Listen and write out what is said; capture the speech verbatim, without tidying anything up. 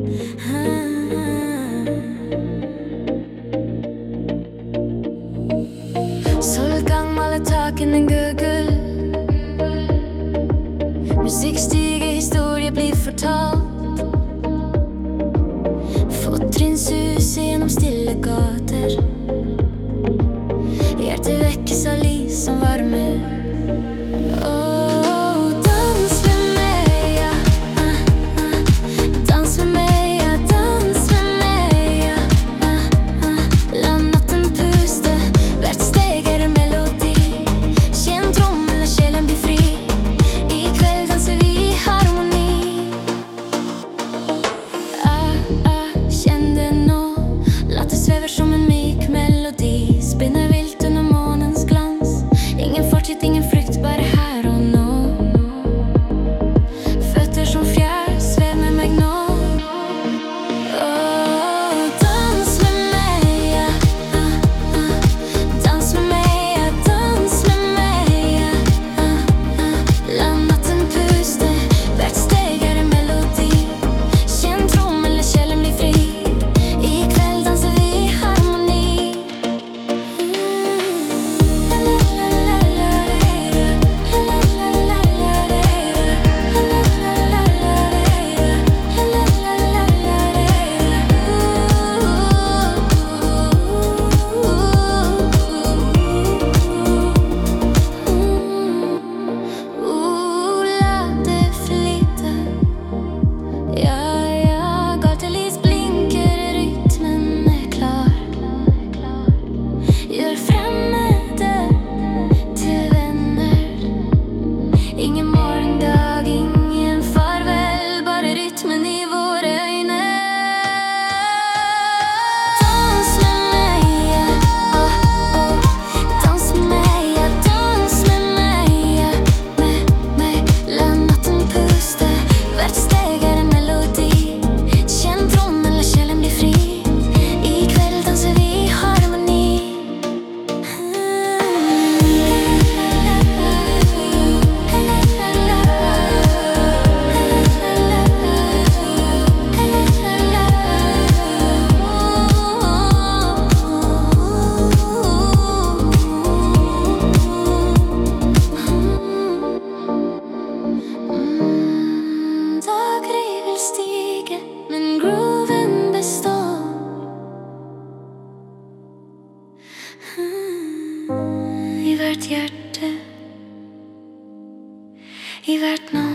Solgang maler taken en Google. Musikk stiger, historie blir fortalt. Fottrinnsus gjennom stille gater. Hjertet vekkes av lys som varmer. Åh, dans med meg, ja. ah, ah. Dans med meg, ja. Dans med meg, ja. ah, ah. La natten puste. Hvert steg er en melodi. Kjenn trommel og sjelen blir fri. I kveld danser vi i harmoni. ah, ah, Kjenn det nå. La det svever som en myk melodi. Spinner vilt under månens glans. Ingen fortid, ingen frykt, bare her og nå. Føtter som fjær, svev med meg nå. Åh, dans med meg, ja. ah, ah. Dans med meg, ja. Dans med meg, ja. ah, ah. La natten puste. Hvert steg er en melodi. Kjenn trommel og sjelen blir fri. I kveld danser vi i harmoni. La det flyte. Ja, ja, gatelys blinker, rytmen er klar. Gjør fremmede til venner. Ingen morgendag, ingen farvel, bare rytmen i våre øyne. Dans med meg, ja. Åh, åh. Dans med meg, ja. Dans med meg, ja. Med meg. La natten puste. Hvert steg er en melodi. Kjenn trommel og sjelen blir fri. I kveld danser vi i harmoni. Dager vil stige, men grooven består. I hvert hjerte, i hvert nå.